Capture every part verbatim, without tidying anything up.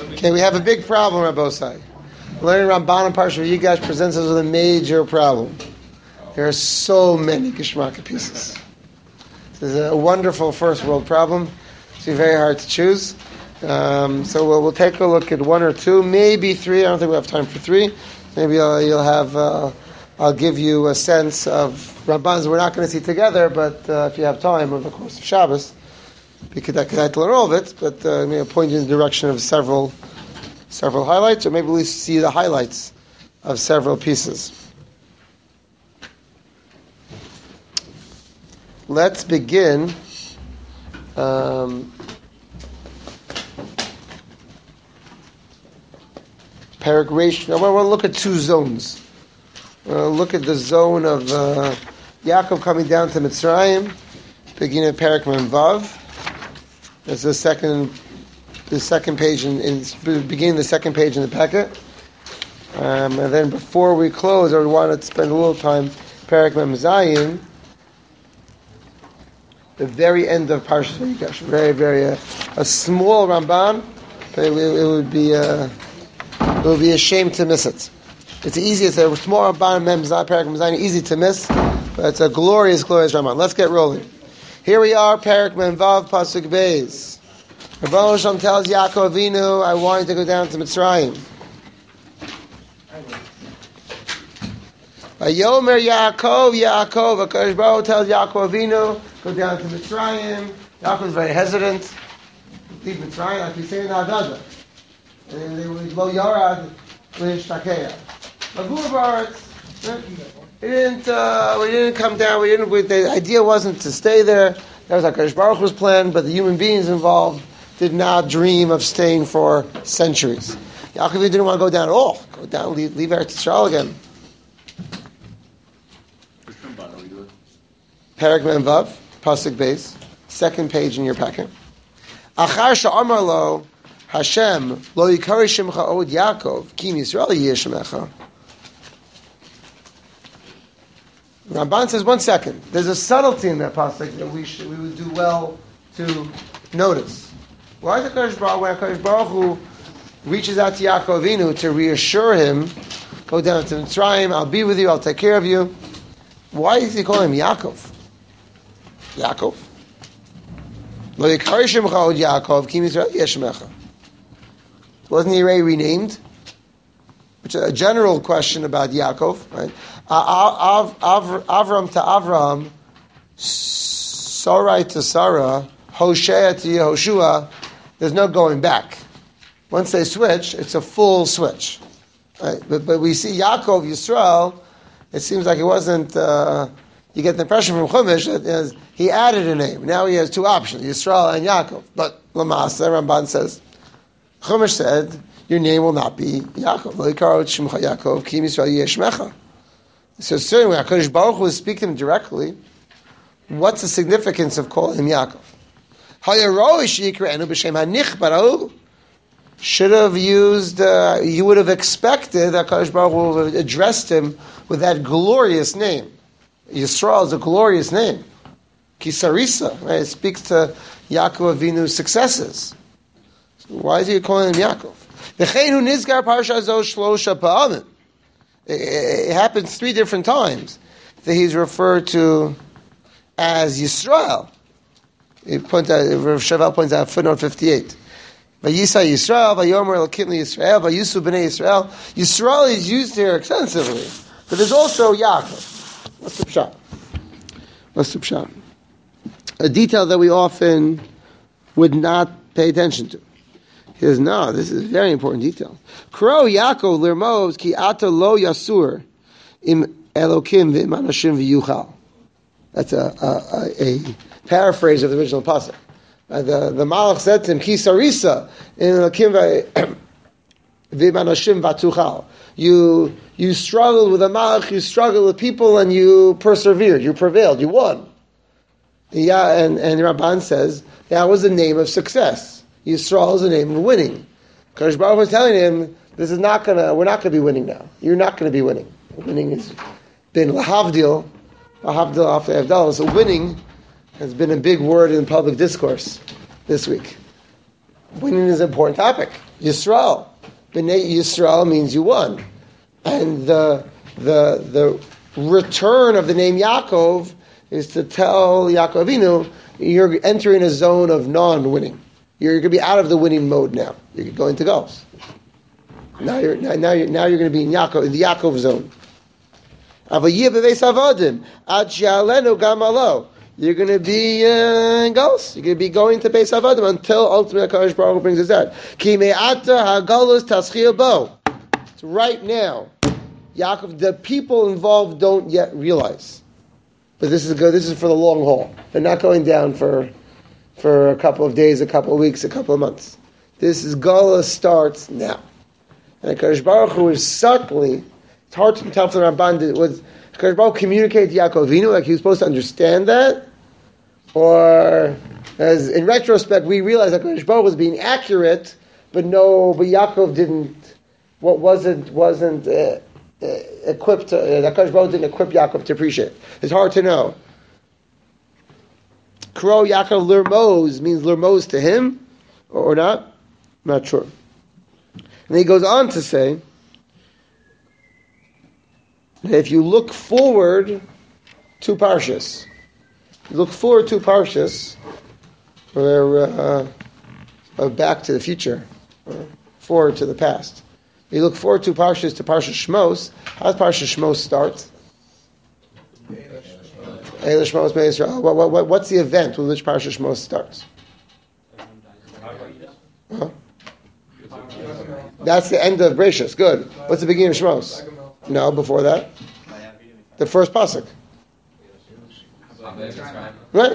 Okay, we have a big problem, Rabbosai. Learning Ramban and Parsha Yigash presents us with a major problem. There are so many Geshmaka pieces. This is a wonderful first world problem. It's very hard to choose. Um, so we'll, we'll take a look at one or two, maybe three. I don't think we have time for three. Maybe I'll, you'll have. Uh, I'll give you a sense of Rabbans we're not going to see together, but uh, if you have time over the course of Shabbos, we could, I could learn all of it. But uh, maybe I'll point you in the direction of several, several highlights, or maybe at least see the highlights of several pieces. Let's begin. Um, Paragration. I want to look at two zones. I want to look at the zone of uh, Yaakov coming down to Mitzrayim, beginning of Parak Mem Vav. That's the second, the second page in, in beginning the second page in the packet. Um, and then before we close, I would want to spend a little time Parak Mem Zayin, the very end of Parshas Vayigash. Very, very uh, a small Ramban, but it, it would be. Uh, It would be a shame to miss it. It's easy. It's a small Ramban, Mem Zayin, Parak Mem Zayin, easy to miss, but it's a glorious, glorious Ramban. Let's get rolling. Here we are, Parak Mem Vav, Pasuk Beis. Rebbeinu Shalom tells Yaakov Avinu, I want you to go down to Mitzrayim. Vayomer Yaakov, Yaakov, HaKadosh Baruch Hu tells Yaakov Avinu, go down to Mitzrayim. Yaakov is very hesitant. Leave Mitzrayim, like we say in Haggadah. And they would lo yarad l'ishtakeya. Magur baretz. We didn't. Uh, we didn't come down. We didn't. We, the idea wasn't to stay there. That was HaKadosh Baruch Hu's plan. But the human beings involved did not dream of staying for centuries. Yaakov didn't want to go down at all. Go down. Leave, leave Eretz Yisrael again. Parak Mem Vav, Pasuk Beis, second page in your packet. Achar she'amar lo. Hashem lo yikari shemcha od Yaakov ki Yisrael yeh shemecha. Ramban says, one second. There's a subtlety in that pasuk that we should, we would do well to notice. Why is HaKadosh Baruch Hu, when HaKadosh Baruch Hu reaches out to Yaakov Avinu to reassure him, go down to Mitzrayim, I'll be with you, I'll take care of you. Why is he calling him Yaakov? Yaakov. Lo yikari shemcha od Yaakov ki Yisrael yeh shemecha. Wasn't he already renamed? Which is a general question about Yaakov, right? Av, Av, Avram to Avram, Sarai to Sarah, Hoshea to Yehoshua. There's no going back. Once they switch, it's a full switch. Right? But, but we see Yaakov, Yisrael, it seems like it wasn't, uh, you get the impression from Chumash that is, he added a name. Now he has two options, Yisrael and Yaakov. But Lamasa, Ramban says, Chumash said, your name will not be Yaakov. Yaakov, Kim Yisrael Yeshmecha. So certainly when HaKadosh Baruch Hu was speaking to him directly, what's the significance of calling him Yaakov? Should have used, uh, you would have expected that HaKadosh Baruch Hu would have addressed him with that glorious name. Yisrael is a glorious name. Kisarisa, right? It speaks to Yaakov Avinu's successes. Why is he calling him Yaakov? It happens three different times that he's referred to as Yisrael. He points out, Rav Shavel points out footnote fifty-eight. Vayisa Yisrael, Vayomer Elokim Yisrael, Vayisu B'nei Yisrael. Yisrael is used here extensively, but there's also Yaakov. What's the pshat? What's the pshat? A detail that we often would not pay attention to. He says, no, this is a very important detail. Kro Yaakov lirmos ki ata lo yasur im Elokim v'im anashim v'yuchal. That's a, a, a, a paraphrase of the original pasuk. Uh, the the Malach said to him, Ki sarisa in Elokim v'im anashim v'tuchal. You you struggled with a Malach, you struggled with people, and you persevered, you prevailed, you won. Yeah, and and Ramban says that was the name of success. Yisrael is the name of winning. Kadosh Baruch Hu was telling him, "This is not gonna. We're not gonna be winning now. You're not gonna be winning. Winning has been lahavdil, lahavdil after avdal. So winning has been a big word in public discourse this week. winning is an important topic. Yisrael. B'nai Yisrael means you won. And the the the return of the name Yaakov is to tell Yaakov Avinu, you're entering a zone of non-winning. You're going to be out of the winning mode now. You're going to goals. Now you're now, now you're now you're going to be in Yaakov in the Yaakov zone. You're going to be uh, in goals. You're going to be going to Beis Avadim until ultimately HaKadosh Baruch Hu brings us out. Ki me'ata ha'galus taschil bo. It's right now. Yaakov, the people involved don't yet realize. But this is good. This is for the long haul. They're not going down for for a couple of days, a couple of weeks, a couple of months. This is Gala starts now. And HaKadosh Baruch Hu is subtly, it's hard to tell from the Ramban, was HaKadosh Baruch Hu communicate to Yaakov Avinu like he was supposed to understand that? Or, as in retrospect, we realize that HaKadosh Baruch Hu was being accurate, but no, but Yaakov didn't, what wasn't, wasn't uh, uh, equipped, to, uh, HaKadosh Baruch Hu didn't equip Yaakov to appreciate it. It's hard to know. Kro Yaakov Lurmos means Lurmos to him, or not? I'm not sure. And he goes on to say that if you look forward to Parshas, you look forward to Parshas, or uh, uh, back to the future, or forward to the past. You look forward to Parshas to Parshas Shmos. How does Parshas Shmos start? Eila Shmos Bnei Yisrael. What, what, what, what's the event with which Parshas Shmos starts? Huh? That's the end of Bereshis. Good. What's the beginning of Shmos? No, before that. The first pasuk. Right.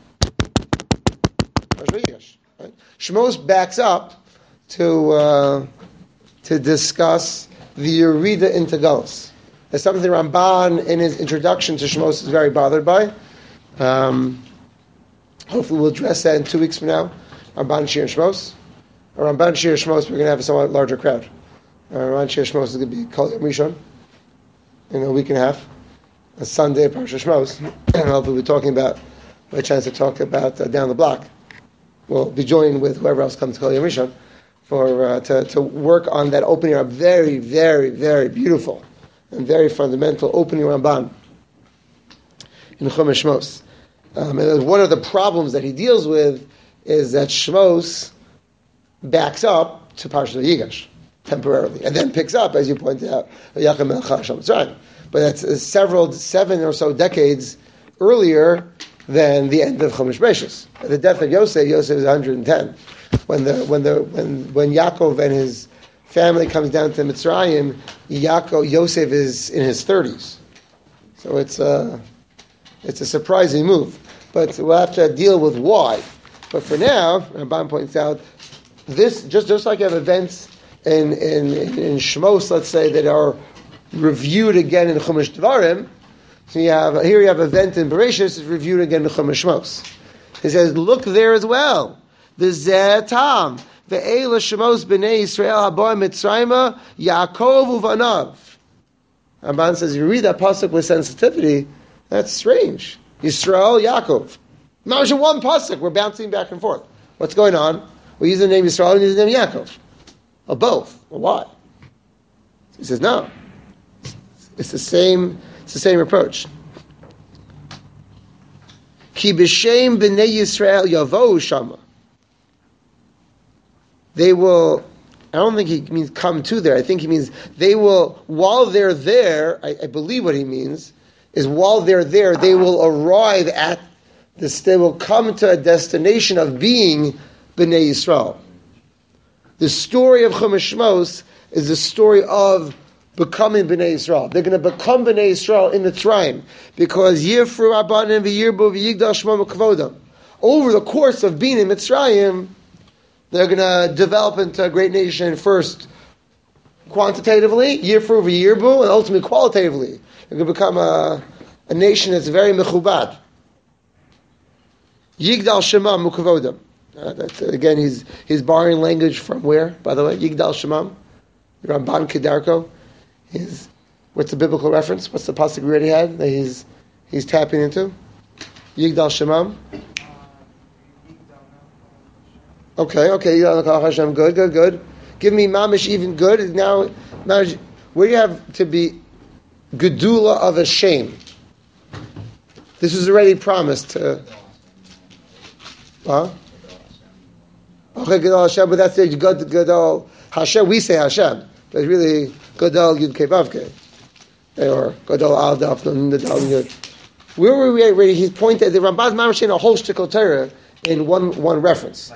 Right. Shmos backs up to uh, to discuss the Yerida into Galus. That's something the Ramban in his introduction to Shmos is very bothered by. Um, hopefully we'll address that in two weeks from now. Ramban Shir Shmos. Ramban Shir Shmos, we're going to have a somewhat larger crowd. Uh, Ramban Shir Shmos is going to be Kol Yom Rishon in a week and a half. A Sunday, Parsha Shmos. And hopefully we're talking about, a chance to talk about uh, down the block. We'll be joining with whoever else comes to Kol Yom Rishon for, uh, to, to work on that opening up. Very, very, very beautiful and very fundamental opening Ramban in Chumash Shmos. Um, and one of the problems that he deals with is that Shmos backs up to Parshat Yigash temporarily, and then picks up, as you pointed out, Yachim Melech Hashem Mitzrayim. But that's uh, several, seven or so decades earlier than the end of Chumash Bereshis. At the death of Yosef, Yosef is one hundred ten. When the when the when when Yaakov and his family comes down to Mitzrayim, Yaakov Yosef is in his thirties. So it's a it's a surprising move, but we'll have to deal with why. But for now, Ramban points out this just just like you have events in in in Shmos, let's say, that are reviewed again in Chumash Dvarim. So you have here you have an event in Bereshis is reviewed again in Chumash Shmos. He says, look there as well. The Zetam, the Eila Shmos Bnei Yisrael Haboy Mitzrayim Yaakov Uvanav. Ramban says, you read that pasuk with sensitivity, that's strange. Yisrael, Yaakov. Imagine one pasuk, we're bouncing back and forth. What's going on? We use the name Yisrael and use the name Yaakov. Or both. Well, why? He says, no. It's the same, it's the same approach. Ki b'shem b'nei Yisrael yavohu shama. They will, I don't think he means come to there. I think he means they will, while they're there, I, I believe what he means, is while they're there, they will arrive at this, they will come to a destination of being B'nai Yisrael. The story of Chumash Shmos is the story of becoming B'nai Yisrael. They're going to become B'nai Yisrael in Mitzrayim because Yifru Abanim v'Yirbu v'Yigdal Shmo Kvodam. Over the course of being in Mitzrayim, they're going to develop into a great nation first quantitatively, Yifru v'Yirbu, and ultimately qualitatively. They're going to become a, a nation that's very mechubad. Yigdal Shema Mukvodam. Uh, that's, again, he's he's borrowing language from where, by the way? Yigdal Shemam, Ramban Kedarko. He's, what's the biblical reference? What's the pasuk we already had that he's he's tapping into? Yigdal Shemam. Okay, okay, Hashem, good, good, good. Give me mamish even good. Now, mamish, where do you have to be gedula of a shame? This is already promised to. Huh? Okay, Gadol Hashem, but that's the Gadol Hashem. We say Hashem, but it's really Gadol Yud Kei Vav Kei, or Gadol Al Daf Nun Dal Yud. Where were we at? He's pointed the Ramban's mamish in a whole shtickle Torah in one one reference.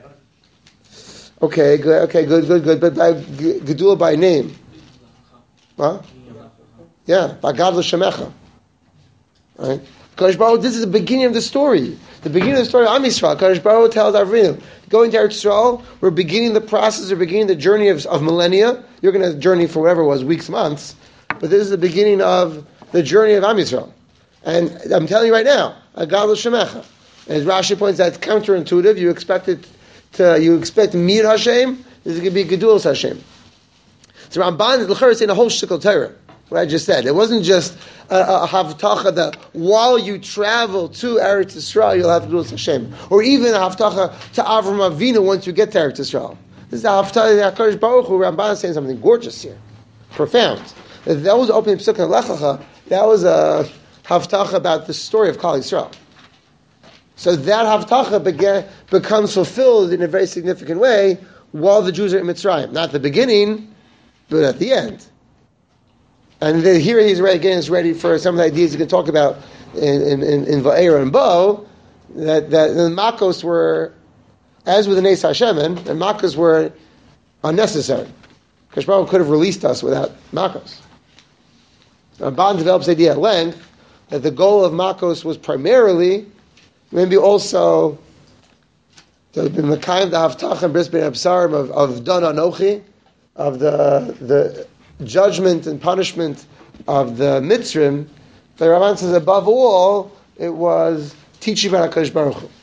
Okay, good. Okay, good, good, good. But by Gedula by name, huh? Yeah, by Gadol Shemecha. Right? Kadosh Baruch, this is the beginning of the story. The beginning of the story of Am Yisrael. Kadosh Baruch tells Avinu, going to Eretz Yisrael, we're beginning the process, we're beginning the journey of, of millennia. You're going to journey for whatever it was, weeks, months. But this is the beginning of the journey of Am Yisrael. And I'm telling you right now, Gadol Shemecha. As Rashi points out, it's counterintuitive. You expect it to, you expect Mir Hashem, this is going to be Gedulas Hashem. So Ramban is saying a whole shtickle Torah. What I just said. It wasn't just a, a havtacha that while you travel to Eretz Yisrael, you'll have to do with Hashem. Or even a havtacha to Avram Avinu once you get to Eretz Yisrael. This is a havtacha that HaKadosh Baruch Hu, Ramban is saying something gorgeous here. Profound. That, that was opening Pesukah and Lechacha. That was a havtacha about the story of Klal Yisrael. So that havtacha began, becomes fulfilled in a very significant way while the Jews are in Mitzrayim. Not at the beginning, but at the end. And then here he's ready, again, is ready for some of the ideas he can talk about in in, in, in Va'era and Bo, that, that the Makos were, as with the Nes Hashemen, the Makos were unnecessary. Because Baruch could have released us without Makos. Ramban develops the idea at length that the goal of Makos was primarily, maybe also, to be Mekayim the Haftach and Bris Ben Absarim of, of Don Anochi, of the the judgment and punishment of the Mitzrim. The Ramban says above all, it was teaching about HaKadosh Baruch Hu.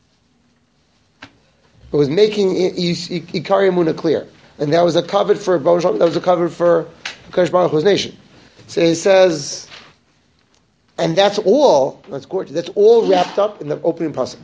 It was making Ikari Emunah clear. And that was a covet for that was a covet for HaKadosh Baruch Hu's nation. So he says, and that's all, that's gorgeous, that's all wrapped up in the opening pasuk.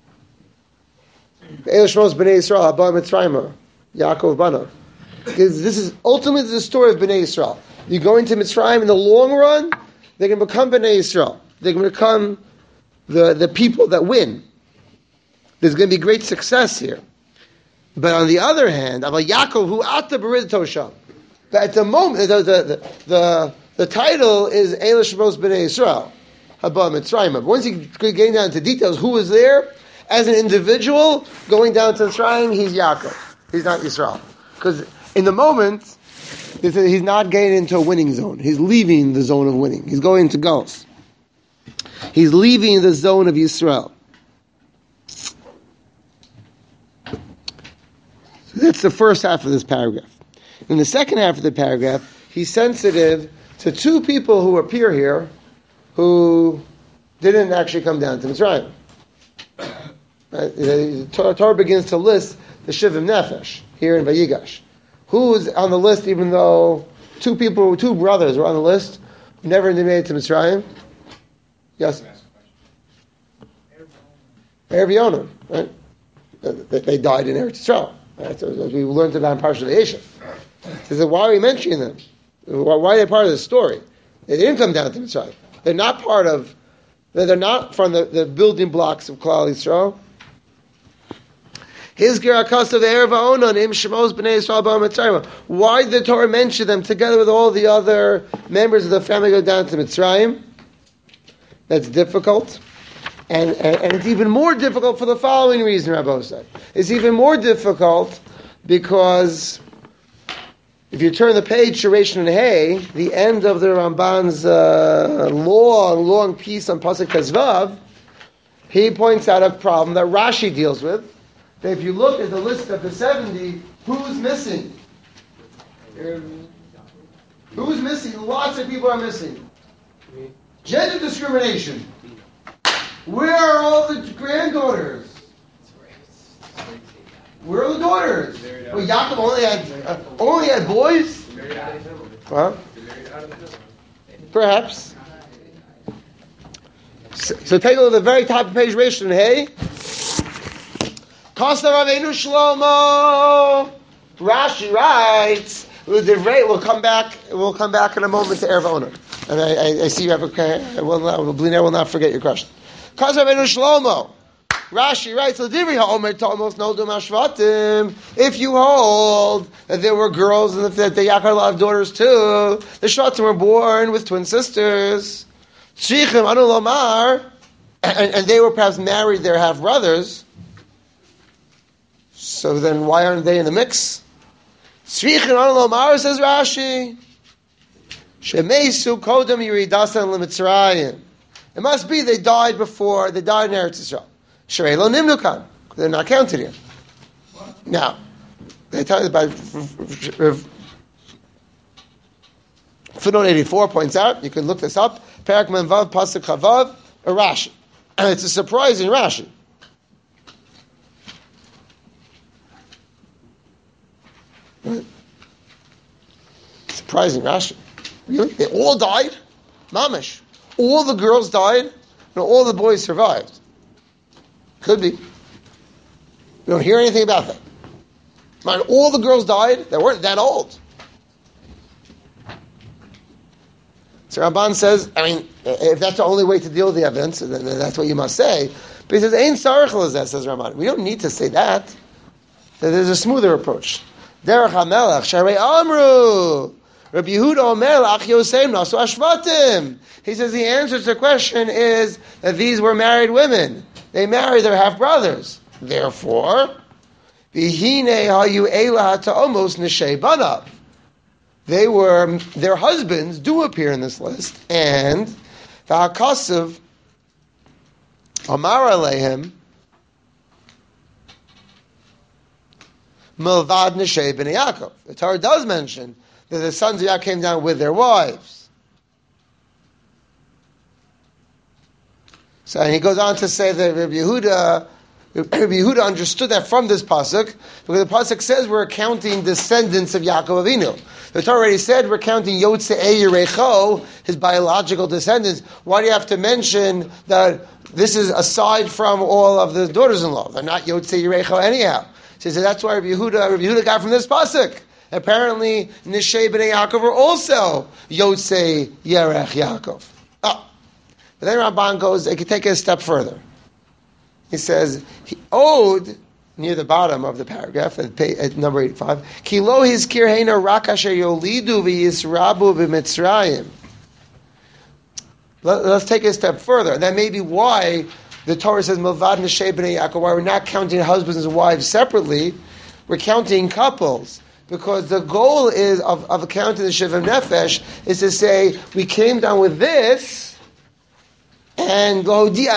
Eil Shmos B'nai Yisrael, Haba Mitzrayim, Yaakov Banav. Because this is ultimately the story of Bnei Yisrael. You go into Mitzrayim in the long run, they can become Bnei Yisrael. They can become the, the people that win. There's going to be great success here. But on the other hand, Abba Yaakov hu ata berid tosha. But at the moment, the the the, the, the title is Eila Shemos Bnei Yisrael, Haba Mitzrayim. But once you get down to details, who was there as an individual going down to Mitzrayim, he's Yaakov. He's not Yisrael. Because in the moment, he's not getting into a winning zone. He's leaving the zone of winning. He's going to goals. He's leaving the zone of Yisrael. So that's the first half of this paragraph. In the second half of the paragraph, he's sensitive to two people who appear here who didn't actually come down to Mitzrayim. Right? The Torah, Torah begins to list the Shivim Nefesh here in Vayigash. Who's on the list, even though two people, two brothers were on the list, who never made it to Mitzrayim? Yes? Erev Yonah, right? They died in Eretz Yisrael. Right? So, as we learned about in Parshat Vayeshev. He said, why are we mentioning them? Why are they part of the story? They didn't come down to Mitzrayim. They're not part of, they're not from the, the building blocks of Klal Yisrael. His Gerakas of Erev Ha'onan, Im Shemos B'nei Yisrael Ba'am Mitzrayim. Why did the Torah mention them together with all the other members of the family go down to Mitzrayim? That's difficult. And, and, and it's even more difficult for the following reason, Rabbi said. It's even more difficult because if you turn the page to Reish and Hay, the end of the Ramban's uh, long, long piece on Pasuk Tezvav, he points out a problem that Rashi deals with. That if you look at the list of the seventy, who's missing? Who's missing? Lots of people are missing. Gender discrimination. Where are all the granddaughters? Where are the daughters? Well, Yaakov only had uh, only had boys. Huh? Perhaps. So, so take a look at the very top of page Reish and Hay. Kosta Rabbeinu Shlomo. Rashi writes, we'll come back. We'll come back in a moment to Erev Oner. And I, I, I see you have a. I will not. I will not forget your question. Kosta Rabbeinu Shlomo. Rashi writes, if you hold that there were girls and that the Yaakov had a lot of daughters too, the Shvatim were born with twin sisters. And, and they were perhaps married their half brothers. So then why aren't they in the mix? Says Rashi. It must be they died before, they died in Eretz Yisrael. Shrei lo nimnukan. They're not counted here. What? Now, they tell you about footnote eighty-four points out, you can look this up, Perak Menvav Pasuk Chavav, a Rashi. And it's a surprising Rashi. Right? Surprising Rashi. Really? They all died? Mamish. All the girls died, and all the boys survived. Could be. We don't hear anything about that. Man, all the girls died that weren't that old. So Ramban says, I mean, if that's the only way to deal with the evidence, then that's what you must say. But he says, Ein sarich lezeh, says Ramban. We don't need to say that. There's a smoother approach. Derech HaMelech, Sharei Amru. Rabbi Yehuda Omer Ach Yosem Nasu Ashvatim. He says the answer to the question is that these were married women. They married their half brothers. Therefore, Vihine Hayu Ela Ta'omos Neshei Banav. They were their husbands do appear in this list, and the Hakasav Amar Aleihim Milvad Neshei Ben Yaakov. The Torah does mention that the sons of Yaakov came down with their wives. So and he goes on to say that Rabbi Yehuda, Rabbi Yehuda understood that from this pasuk, because the pasuk says we're counting descendants of Yaakov Avinu. The Torah already said we're counting Yotzei Yerecho, his biological descendants. Why do you have to mention that this is aside from all of the daughters-in-law? They're not Yotzei Yerecho anyhow. So he said that's why Rabbi Yehuda, Rabbi Yehuda got from this pasuk. Apparently, Neshei B'nai Yaakov are also Yotzei Yerech Yaakov. Oh. But then Ramban goes, I could take it a step further. He says, he owed, near the bottom of the paragraph, at, pay, at number eighty-five, Ki lo hizkir heina rak asher yolidu v'yisrabu b'mitzrayim. Let's take it a step further. That may be why the Torah says, Milvad Neshei B'nai Yaakov, why we're not counting husbands and wives separately, we're counting couples. Because the goal is of, of counting the Shivim Nefesh is to say, we came down with this, and to see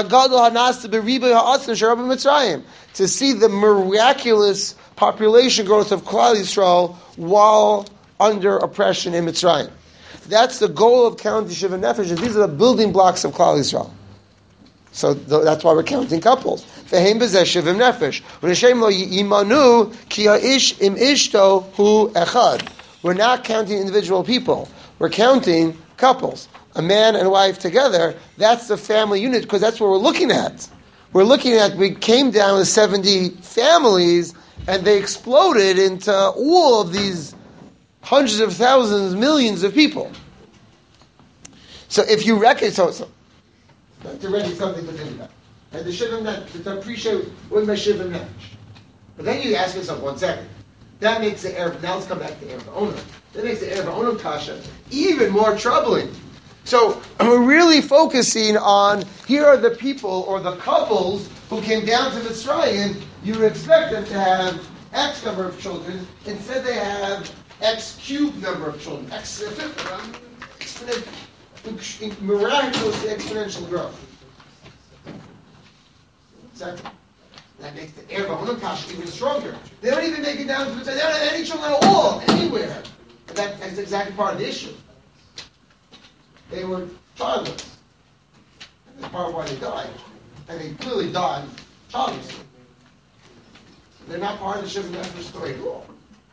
the miraculous population growth of Klal Yisrael while under oppression in Mitzrayim. That's the goal of counting Shivim Nefesh. These are the building blocks of Klal Yisrael. So th- that's why we're counting couples. Ve'hem b'zeh shivim nefesh. V'neshem lo yimanu ki ha'ish im ishto hu echad. We're not counting individual people. We're counting couples. A man and wife together, that's the family unit, because that's what we're looking at. We're looking at, we came down with seventy families, and they exploded into all of these hundreds of thousands, millions of people. So if you reckon, so, so that's already something to think about. And the Shivim Nefesh, to appreciate what my Shivim Nefesh. But then you ask yourself, one second, that makes the Erev, now let's come back to Erev Onam. That makes the Erev Onam Kasha even more troubling. So we're really focusing on, here are the people, or the couples, who came down to Mitzrayim. You would expect them to have X number of children. Instead they have X cubed number of children. X, exponential. Miraculous exponential growth. Second, that makes the Erev Onam Kasha even stronger. They don't even make it down to the, they don't have any children at all, anywhere. And that, that's exactly part of the issue. They were childless. And that's part of why they died. And they clearly died childlessly. They're not part of the Shivim Nefesh story at all.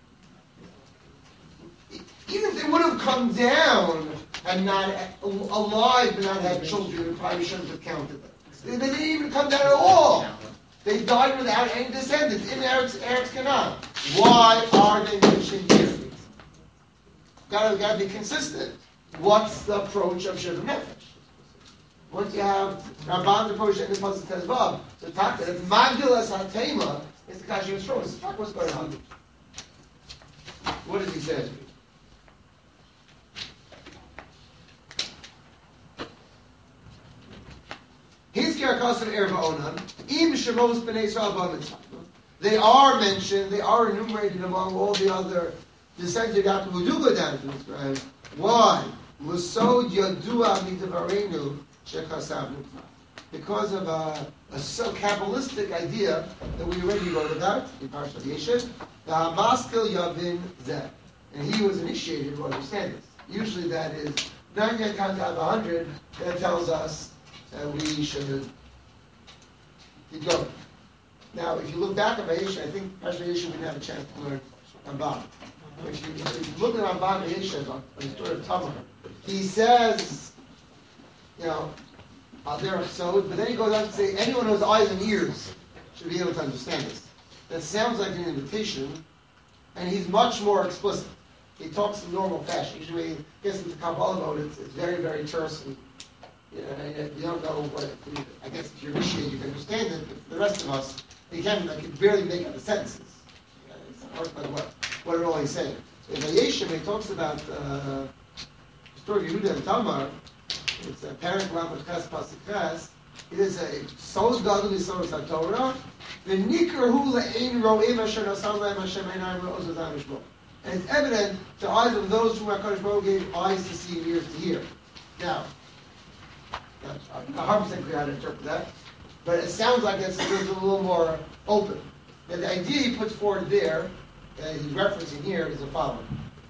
Even if they would have come down and not alive but not had children, we probably shouldn't have counted them. They didn't even come down at all. They died without any descendants in Eretz, Eretz Canaan. Why are they mentioned here? Gotta, gotta be consistent. What's the approach of Sheva Nefesh? Once you have Ramban's approach in the Pasuk Tezvav, so talk that if Magdalas HaTema is the Kashi of Shlomo, it's talk what's going on. What does he say? His Karakas of Erva Onan, Im Shemos B'nai Yisrael B'amitzvah. They are mentioned, they are enumerated among all the other descendants of Yaakov who do go down to Israel. Why? L'sod Yadua Midavarenu Shechasavnu. Because of a, a so Kabbalistic idea that we already wrote about in Parshat Yeshev, the Hamaskil Yavin Zeh. And he was initiated to understand this. Usually that is nine yet count out of one hundred that tells us that we should keep going. Now, if you look back at Vayeshev, I think Parshat Yeshev we didn't have a chance to learn Ramban. If you, if you look at Ramban Vayeshev on the story of Tamar, he says, you know, Al Derech Sod, but then he goes on to say anyone who has eyes and ears should be able to understand this. That sounds like an invitation, and he's much more explicit. He talks in normal fashion. Usually when he gets into Kabbalah mode, it's, it's very, very terse. And, you know, you don't know what, I guess if you're initiated, you can understand it, but for the rest of us, you can, like, you barely make out the sentences. You know, it's hard by what, what are all he's saying. In Vayeshev, he talks about uh, the story of Yehuda and Tamar. It's a parent Lamed Ches Pasuk Ches. It is a Sod Gadol Yisod HaTorah. V'nikrahu le'ein ro'im asher nasan lehem Hashem einayim le'oz v'zayim lishmo. And it's evident to eyes of those whom HaKadosh Baruch Hu gave eyes to see and ears to hear. Now, I'm not one hundred percent clear how to interpret that, but it sounds like it's, it's a little more open. And the idea he puts forward there, that he's referencing here, is the following.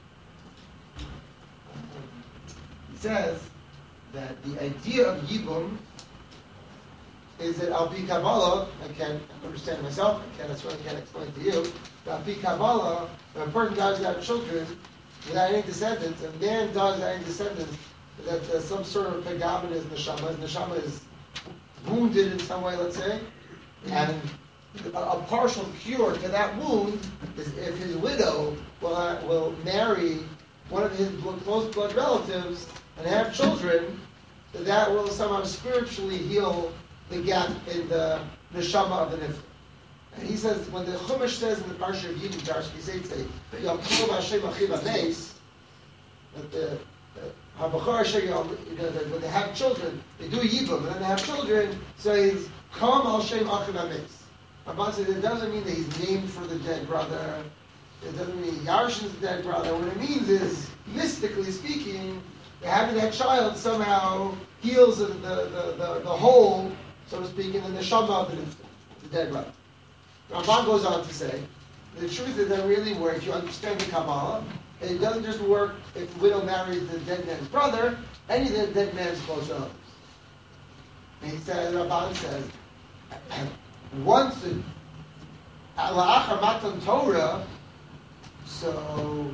He says that the idea of Yibum is that Al Pi Kabbalah, I can't understand it myself, I can't, I certainly can't explain to you, but Al Pi Kabbalah, when a person dies without children, without any descendants, a man dies without any descendants, that uh, some sort of pegam in his neshama, his neshama is wounded in some way, let's say, and a, a partial cure to that wound is if his widow will, uh, will marry one of his blood, close blood relatives and have children, that will somehow spiritually heal the gap in the neshama of the nifter. And he says, when the Chumash says in the Parsha of Yidin, Parsha Kiseitze, Yaakov Hashem Achiv Ameis, that the Habachar Asher, you know, when they have children, they do Yibum, and then they have children, so he's Kam Al Shem Achiv Ameis. Ramban says it doesn't mean that he's named for the dead brother, it doesn't mean Yarshin's the dead brother. What it means is, mystically speaking, having that child somehow heals the, the, the, the, the hole, so to speak, in the neshama of the, the dead brother. Ramban goes on to say, the truth is that really works, if you understand the Kabbalah, it doesn't just work if the widow marries the dead man's brother, any of the dead man's close relatives. And he says, Ramban says, once the La'achar Matan Torah, so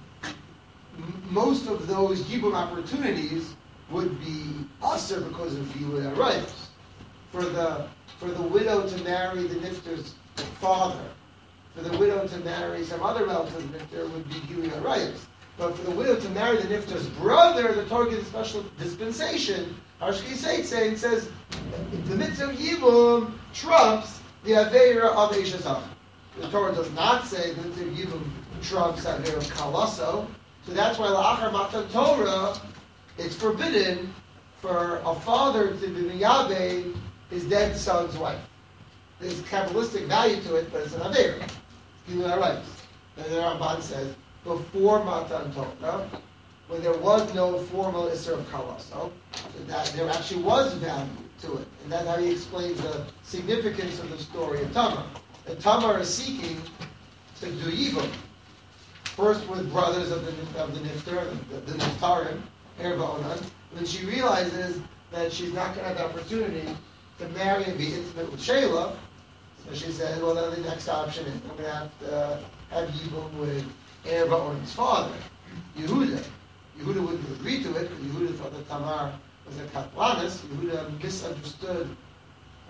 most of those Yibum opportunities would be usher because of Gilui Arayos. For the for the widow to marry the nifter's father, for the widow to marry some other relative of the nifter would be Gilui Arayos. But for the widow to marry the nifter's brother, the Torah gives a special dispensation. Harshki Seitze, it says the mitzvah of Yibum trumps the Aveira of Eishazach. The Torah does not say the mitzvah of Yibum trumps Aveira of Kalaso. So that's why La'achar Matan Torah, it's forbidden for a father to be miyabe his dead son's wife. There's Kabbalistic value to it, but it's an Aveira. Gilui Arayos. And the Ramban says, before Matan Torah, when there was no formal Isser of Kalaso, that there actually was value to it. And that's how he explains the significance of the story of Tamar. That Tamar is seeking to do Yibum. First with brothers of the of the Nifter, the, the Niftarim, Erva Onan. When she realizes that she's not going to have the opportunity to marry and be intimate with Sheila, so she says, well, then the next option is I'm going to have to uh, have Yibum with Erva Onan's father, Yehuda. Yehuda wouldn't agree to it, because Yehuda thought that Tamar was a Katlanis. Yehuda misunderstood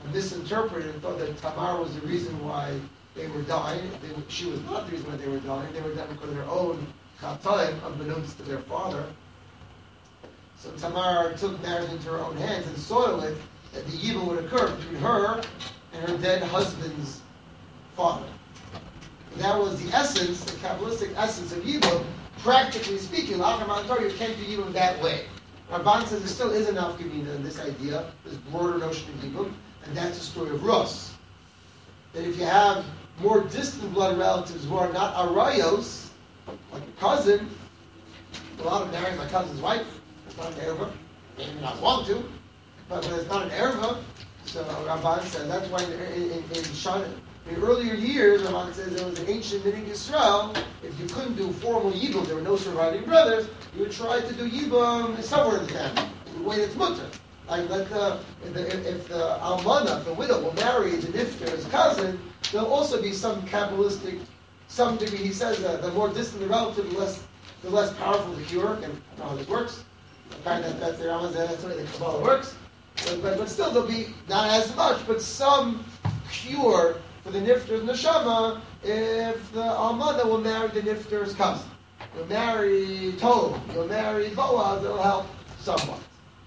misinterpreted and thought that Tamar was the reason why they were dying. They, she was not the reason why they were dying. They were dying because of their own chataim, unbeknownst to their father. So Tamar took matters into her own hands and saw it that the evil would occur between her and her dead husband's father. And that was the essence, the Kabbalistic essence of evil. Practically speaking, you can't do evil that way. Ramban says there still is enough Gevina in this idea, this broader notion of evil, and that's the story of Rus. That if you have more distant blood relatives who are not arayos, like a cousin, a lot of marries my cousin's wife, it's not an erva, maybe not want to, but, but it's not an erva, so Ramban says that's why in, in, in, in Shana, in earlier years, Ramban says there was an ancient minhag Yisrael. If you couldn't do formal yibum, there were no surviving brothers, you would try to do yibum somewhere in the family, in the way that's mutter. Like let the, if the, if the almana, the widow, will marry the nifter's cousin, there'll also be some Kabbalistic, some degree. He says that the more distant the relative, the less, the less powerful the cure. And I don't know how this works. Apparently, that, that's the Rambam, that's the way the Kabbalah works. But, but, but still, there'll be not as much, but some cure for the nifter's neshama if the almana will marry the nifter's cousin. You'll marry Tov, you'll marry Boaz, it'll help somewhat.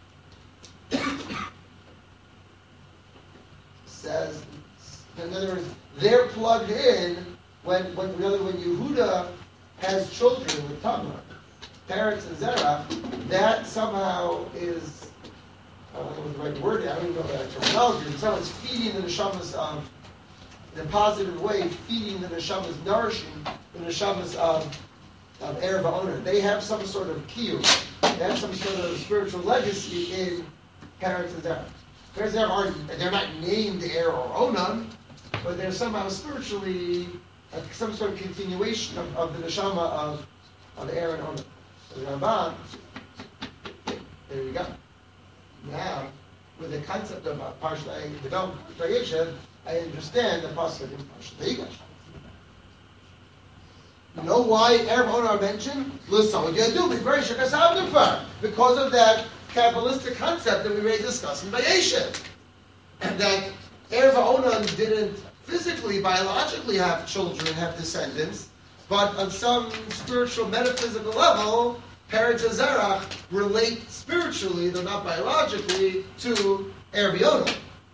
Says, in other words, they're plugged in when, when, in other, when Yehuda has children with Tamar, parents and Zerah, that somehow is, I don't know what the right word, I don't even know that terminology, but somehow it's feeding the neshamas of, in a positive way, feeding the neshamas, nourishing the neshamas of, of Erev Ha'onan. They have some sort of kiyum, they have some sort of spiritual legacy in parents and Zerah. Parents and Zerah aren't, they're not named Er or Onan, but they're somehow spiritually uh, some sort of continuation of, of the neshama of, of Er and Onan. So the Ramban, there you go. Now, with the concept of uh, Parsha development, I understand the possibility of Parsha Vayigash. You know why Erev Onan are mentioned? Because of that Kabbalistic concept that we were discussing by Yeshiv. And that Erev Onan didn't physically, biologically have children, have descendants, but on some spiritual, metaphysical level, parents and Zerach relate spiritually, though not biologically, to Erev Onan.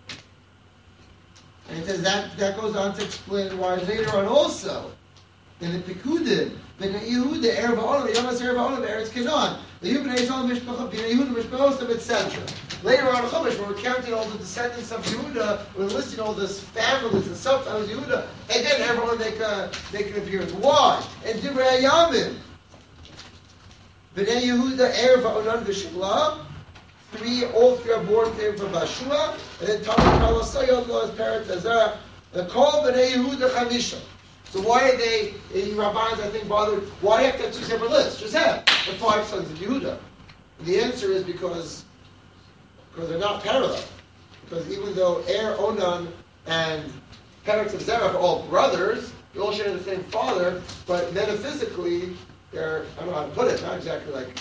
And it says that, that goes on to explain why later on also, in the Pekudim, Bnei Yehuda, Erev Ha'olam, Yomas Erev Ha'olam, Eretz Canaan, the Yehuda Bnei Yisrael, Mishpacha, Bnei Yehuda, Mishpachosav, et cetera. Later on in Chumash, when we're counting all the descendants of Yehuda, we're listing all these families and sub-families of Yehuda, again, everyone make, a, make an appearance. Why? And Divrei Yamim, Bnei Yehuda, Erev Ha'olam, V'Shivla, three, all three are born came from Bashua, and then Talmud Malasayot, Lo's parents, Azara, the call Bnei Yehuda Chamisha. So why are they, in Rabbans, I think, bothered, why do you have to have two separate lists? Just have the five sons of Yehuda. And the answer is because, because they're not parallel. Because even though Er, Onan, and Peretz and Zerach are all brothers, they all share the same father, but metaphysically, they're, I don't know how to put it, not exactly like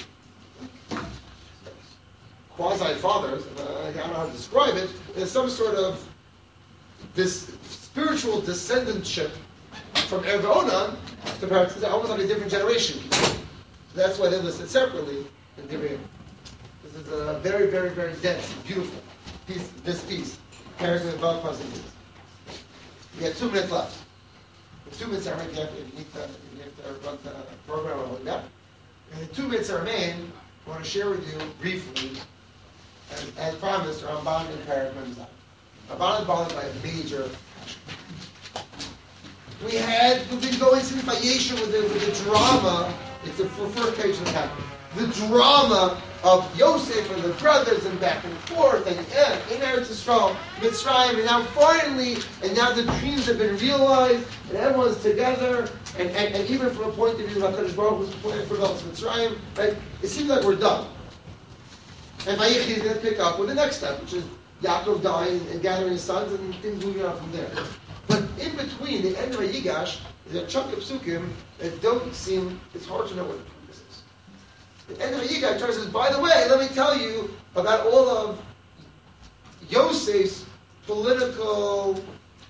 quasi-fathers, uh, I don't know how to describe it, there's some sort of this spiritual descendantship from Erev Onan to perhaps almost like a different generation. So that's why they're listed separately in Divrei. This is a very, very, very dense, beautiful piece, this piece. Carries with about puzzle pieces. We have two minutes left. The two minutes are right there if you need to, if you need to run the program or like that. And the two minutes that remain, I want to share with you briefly, as, as promised, Ramban and Parak Memzai. Ramban is bothered by a major passion. We had, we've been going through Vayeshev with the, with the drama, it's the first page of the chapter, the drama of Yosef and the brothers and back and forth, and yeah, in Eretz Yisrael, Mitzrayim, and now finally, and now the dreams have been realized, and everyone's together, and, and, and even from a point of view of HaKadosh Baruch Hu's plan for Vel Mitzrayim, right, it seems like we're done. And Vayechi is going to pick up with the next step, which is Yaakov dying and gathering his sons, and things moving on from there. But in between, the end of Vayigash, is a chunk of psukim that don't seem, it's hard to know what the purpose is. The end of Vayigash says, by the way, let me tell you about all of Yosef's political.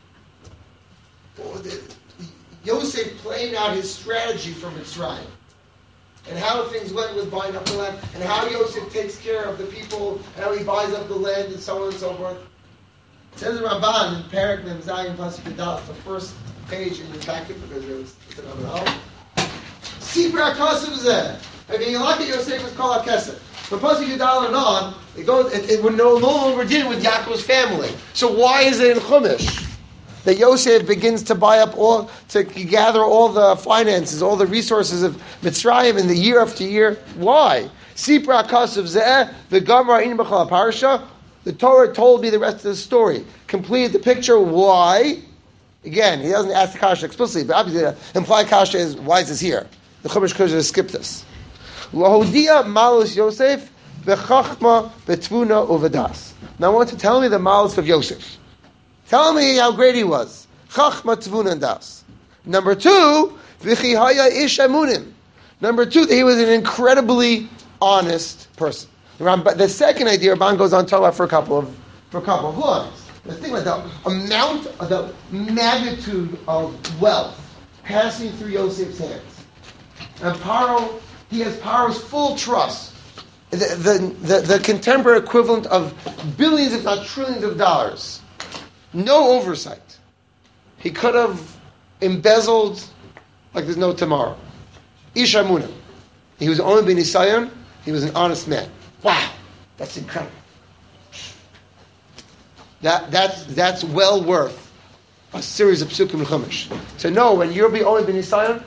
Yosef playing out his strategy from Mitzrayim, and how things went with buying up the land, and how Yosef takes care of the people, and how he buys up the land, and so on and so forth. It says in Ramban in Perek Mem Zayin Pasuk Yudalef, the first page in the packet, because it was it's another album. Sibra Kasev Zeh. I mean, like Yosef was called Kesef. From Pasuk Yudalef and on, it goes. It, it, we're no, no longer dealing with Yaakov's family. So why is it in Chumash that Yosef begins to buy up all, to gather all the finances, all the resources of Mitzrayim in the year after year? Why? Sipra Kasev Zeh, the Gemara in Bechal Parsha. The Torah told me the rest of the story. Completed the picture. Why? Again, he doesn't ask the kasha explicitly, but obviously the implied kasha is, why is this here? The Chumash could have skipped this. Lahodia malus Yosef v'chachma v'tvuna uvedas. Now I want to tell me the malus of Yosef. Tell me how great he was. Chachma tvuna and das. Number two, v'chihaya ish emunim. Number two, that he was an incredibly honest person. The second idea, Ramban goes on to talk about for a couple of for a couple of lines. The thing like the amount, of the magnitude of wealth passing through Yosef's hands, and Paro, he has Paro's full trust. The, the, the, the contemporary equivalent of billions, if not trillions, of dollars. No oversight. He could have embezzled like there's no tomorrow. Ish Amunah. He was only ben Nisayon. He was an honest man. Wow, that's incredible. That that's that's well worth a series of psukim and chumash. To know when you're the only ben Nisayon,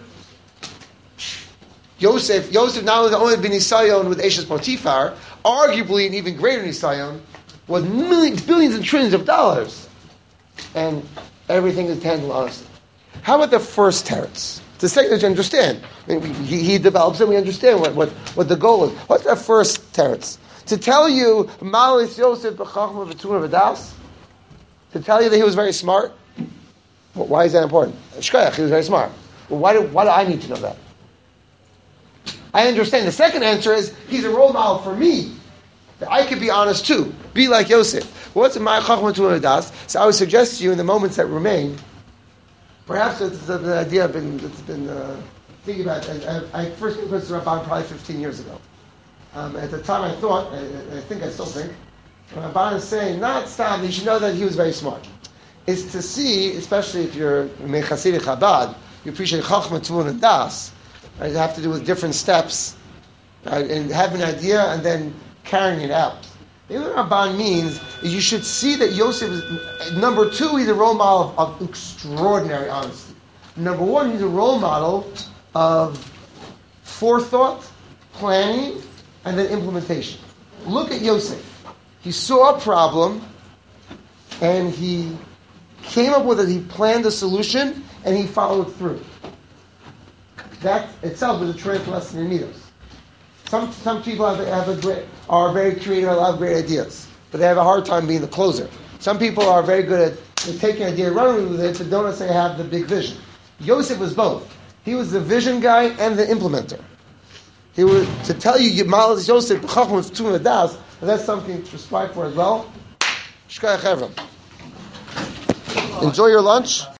Yosef, Yosef not only the only ben Nisayon with Eshes Potifar, arguably an even greater Nisayon, was millions, billions and trillions of dollars, and everything is handled honestly. How about the first teretz? The second to understand. I mean, he, he develops it, we understand what, what, what the goal is. What's that first teretz? To tell you, Malis Yosef b'chachma v'tuna v'das? To tell you that he was very smart? Well, why is that important? Shkoyach, he was very smart. Well, why do, why do I need to know that? I understand. The second answer is, he's a role model for me. That I could be honest too. Be like Yosef. Well, what's my chachma v'tuna v'das? So I would suggest to you in the moments that remain, perhaps it's an idea I've been, it's been uh, thinking about. I, I, I first came to Ramban probably fifteen years ago. Um, at the time I thought, I, I think I still think, when Ramban is saying, not stop, you should know that he was very smart. Is to see, especially if you're Mechasidic Chabad, you appreciate Chachma, Tvun, and Das, right? You have to do with different steps, right? And have an idea and then carrying it out. Maybe what Ramban means is you should see that Yosef is, number two, he's a role model of, of extraordinary honesty. Number one, he's a role model of forethought, planning, and then implementation. Look at Yosef. He saw a problem, and he came up with it, he planned a solution, and he followed through. That itself is a tremendous lesson in Midos. Some some people have, have a great, are very creative, have great ideas, but they have a hard time being the closer. Some people are very good at, at taking an idea, running with it, but don't necessarily have the big vision. Yosef was both. He was the vision guy and the implementer. He was to tell you Malas Yosef b'chachma v'tuna das. That's something to strive for as well. Shkaya Chevron. Enjoy your lunch.